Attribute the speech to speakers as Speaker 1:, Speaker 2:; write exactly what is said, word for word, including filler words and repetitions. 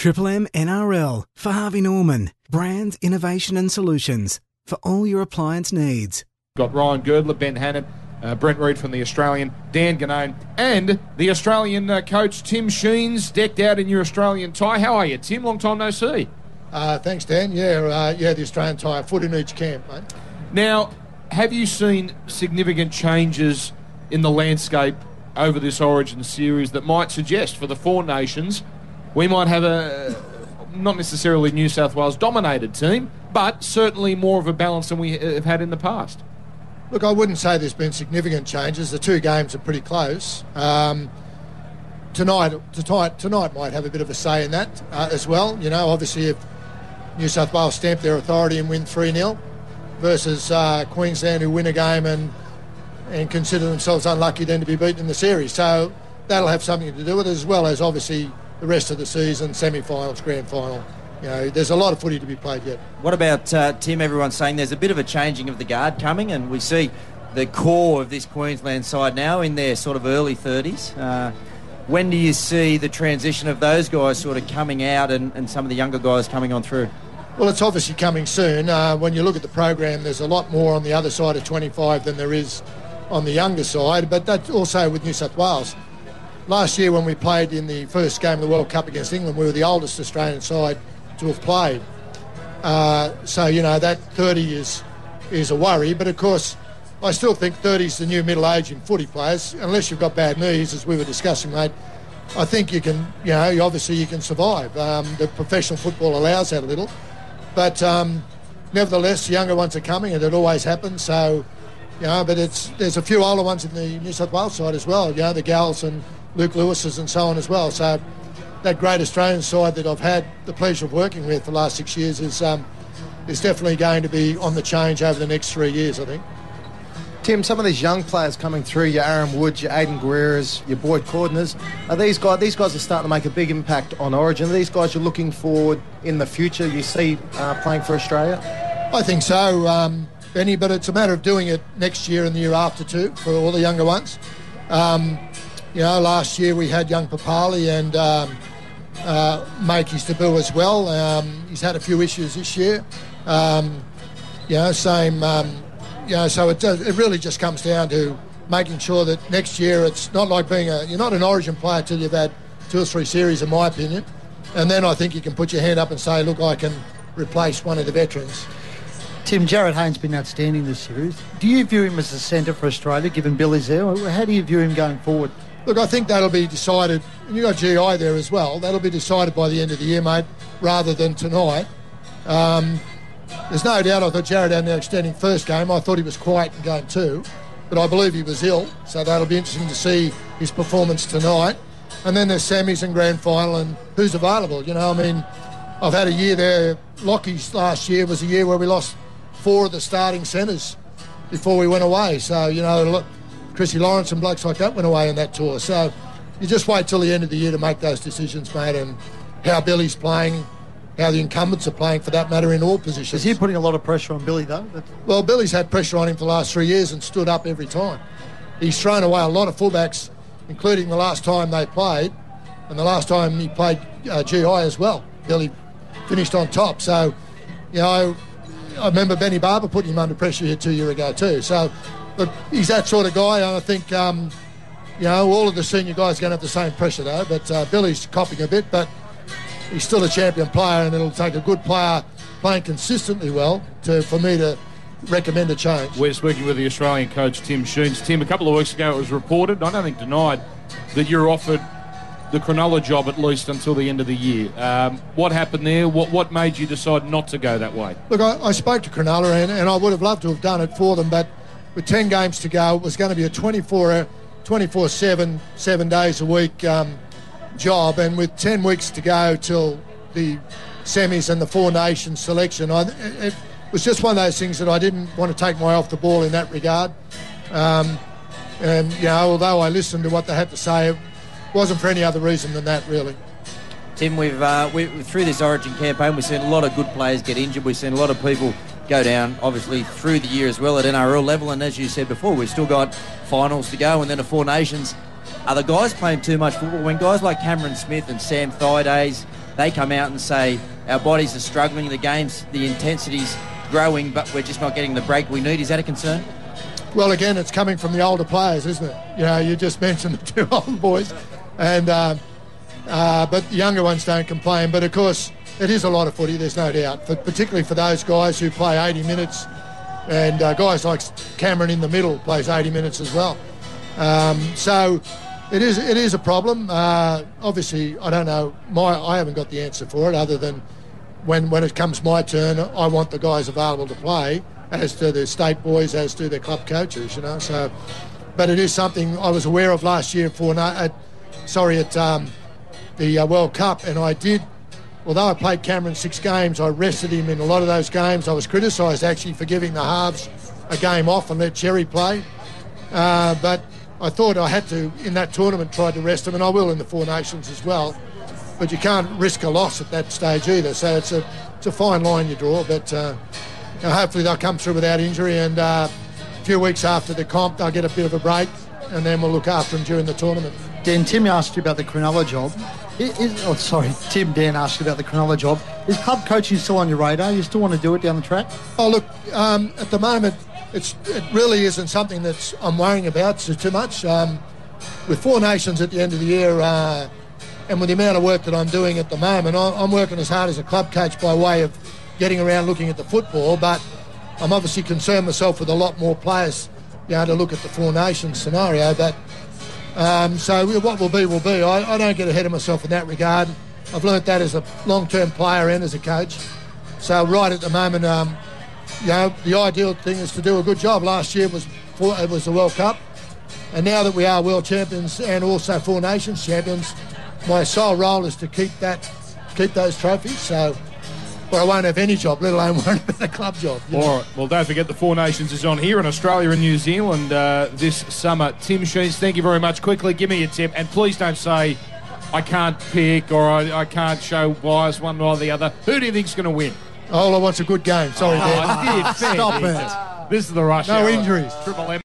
Speaker 1: Triple M N R L for Harvey Norman. Brands, innovation and solutions for all your appliance needs.
Speaker 2: Got Ryan Girdler, Ben Hannett, uh, Brent Reed from the Australian, Dan Ganone, and the Australian uh, coach Tim Sheens, decked out in your Australian tie. How are you, Tim? Long time no see.
Speaker 3: Uh, thanks, Dan. Yeah, uh, yeah, the Australian tie, a foot in each camp, mate.
Speaker 2: Now, have you seen significant changes in the landscape over this Origin series that might suggest for the Four Nations we might have a, not necessarily New South Wales dominated team, but certainly more of a balance than we have had in the past?
Speaker 3: Look, I wouldn't say there's been significant changes. The two games are pretty close. Um, tonight, tonight, tonight might have a bit of a say in that uh, as well. You know, obviously if New South Wales stamp their authority and win three nil versus uh, Queensland, who win a game and and consider themselves unlucky then to be beaten in the series. So that'll have something to do with it, as well as obviously the rest of the season, semi-finals, grand final. You know, there's a lot of footy to be played yet.
Speaker 4: What about, uh, Tim, everyone's saying there's a bit of a changing of the guard coming, and we see the core of this Queensland side now in their sort of early thirties. Uh, when do you see the transition of those guys sort of coming out and, and some of the younger guys coming on through?
Speaker 3: Well, it's obviously coming soon. Uh, when you look at the program, there's a lot more on the other side of twenty-five than there is on the younger side, but that's also with New South Wales. Last year when we played in the first game of the World Cup against England, we were the oldest Australian side to have played. Uh, so, you know, that thirty is is a worry. But, of course, I still think thirty is the new middle age in footy players, unless you've got bad knees, as we were discussing, mate. I think you can, you know, obviously you can survive. Um, the professional football allows that a little. But, um, nevertheless, the younger ones are coming, and it always happens. So, you know, but it's there's a few older ones in the New South Wales side as well, you know, the Gals and Luke Lewis's and so on as well. So that great Australian side that I've had the pleasure of working with for the last six years is um, is definitely going to be on the change over the next three years, I think.
Speaker 5: Tim, some of these young players coming through, your Aaron Woods, your Aidan Guerreras, your Boyd Cordners, are these guys, these guys are starting to make a big impact on Origin. Are these guys you're looking forward in the future, you see uh, playing for Australia?
Speaker 3: I think so, um, Benny, but it's a matter of doing it next year and the year after too, for all the younger ones. Um, you know, last year we had young Papali and um, uh, Makey's debut as well. Um, he's had a few issues this year. Um, you know, same... Um, You know, so it does, it really just comes down to making sure that next year it's not like being a... You're not an Origin player till you've had two or three series, in my opinion. And then I think you can put your hand up and say, look, I can replace one of the veterans.
Speaker 6: Tim, Jared Hayne's been outstanding this series. Do you view him as a centre for Australia, given Billy's there? How do you view him going forward?
Speaker 3: Look, I think that'll be decided... And you've got G I there as well. That'll be decided by the end of the year, mate, rather than tonight. Um... There's no doubt I thought Jared had an outstanding first game. I thought he was quiet in game two, but I believe he was ill, so that'll be interesting to see his performance tonight. And then there's semis and grand final and who's available. You know, I mean, I've had a year there. Lockie's last year was a year where we lost four of the starting centres before we went away. So, you know, Chrissy Lawrence and blokes like that went away in that tour. So you just wait till the end of the year to make those decisions, mate, and how Billy's playing, how the incumbents are playing, for that matter, in all positions.
Speaker 6: Is he putting a lot of pressure on Billy, though? That's...
Speaker 3: Well, Billy's had pressure on him for the last three years and stood up every time. He's thrown away a lot of fullbacks, including the last time they played, and the last time he played uh, G I as well. Billy finished on top. So, you know, I remember Benny Barber putting him under pressure here two years ago too. So, look, he's that sort of guy, and I think, um, you know, all of the senior guys are going to have the same pressure, though, but uh, Billy's copping a bit, but he's still a champion player, and it'll take a good player playing consistently well to for me to recommend a change.
Speaker 2: We're speaking with the Australian coach, Tim Sheens. Tim, a couple of weeks ago it was reported, I don't think denied, that you're offered the Cronulla job at least until the end of the year. Um, what happened there? What what made you decide not to go that way?
Speaker 3: Look, I, I spoke to Cronulla, and, and I would have loved to have done it for them, but with ten games to go, it was going to be a twenty-four seven, seven days a week um, job, and with ten weeks to go till the semis and the Four Nations selection, I, it was just one of those things that I didn't want to take my eye off the ball in that regard. Um, and, you know, although I listened to what they had to say, it wasn't for any other reason than that, really.
Speaker 4: Tim, we've uh, we, through this Origin campaign, we've seen a lot of good players get injured. We've seen a lot of people go down, obviously, through the year as well at N R L level. And as you said before, we've still got finals to go and then a Four Nations. Are the guys playing too much football? When guys like Cameron Smith and Sam Thaidays they come out and say our bodies are struggling, the game's, the intensity's growing, but we're just not getting the break we need. Is that a concern?
Speaker 3: Well, again, it's coming from the older players, isn't it? You know, you just mentioned the two old boys, and uh, uh, but the younger ones don't complain. But of course, it is a lot of footy. There's no doubt, for, particularly for those guys who play eighty minutes, and uh, guys like Cameron in the middle plays eighty minutes as well. Um, so it is it is a problem. Uh, obviously, I don't know. My I haven't got the answer for it, other than when when it comes my turn, I want the guys available to play, as do the state boys, as do their club coaches, you know. So, but it is something I was aware of last year for, at, sorry, at um, the uh, World Cup, and I did, although I played Cameron six games, I rested him in a lot of those games. I was criticised actually for giving the halves a game off and let Cherry play, uh, but I thought I had to, in that tournament, try to rest him, and I will in the Four Nations as well. But you can't risk a loss at that stage either, so it's a it's a fine line you draw, but. Uh, Now, hopefully they'll come through without injury, and uh, a few weeks after the comp they'll get a bit of a break, and then we'll look after them during the tournament.
Speaker 6: Dan, Tim asked you about the Cronulla job. Is, is, oh, sorry, Tim, Dan asked you about the Cronulla job. Is club coaching still on your radar? You still want to do it down the track?
Speaker 3: Oh, look, um, at the moment it's it really isn't something that I'm worrying about so too much. Um, with Four Nations at the end of the year, uh, and with the amount of work that I'm doing at the moment, I, I'm working as hard as a club coach by way of getting around looking at the football, but I'm obviously concerned myself with a lot more players, you know, to look at the Four Nations scenario. But um, so what will be will be. I, I don't get ahead of myself in that regard. I've learnt that as a long-term player and as a coach. So right at the moment, um, you know, the ideal thing is to do a good job. Last year was for, it was the World Cup, and now that we are world champions and also Four Nations champions, my sole role is to keep that, keep those trophies. So. But I won't have any job, let alone worry about a club job.
Speaker 2: All know? right. Well, don't forget the Four Nations is on here in Australia and New Zealand uh, this summer. Tim Sheens, thank you very much. Quickly, give me a tip, and please don't say I can't pick or I, I can't show bias one or the other. Who do you think's going to win?
Speaker 3: All I want's a good game. Sorry,
Speaker 2: oh,
Speaker 3: Dan.
Speaker 2: I did.
Speaker 6: Stop it.
Speaker 2: This is the rush
Speaker 3: No
Speaker 2: hour.
Speaker 3: injuries.
Speaker 2: Triple M.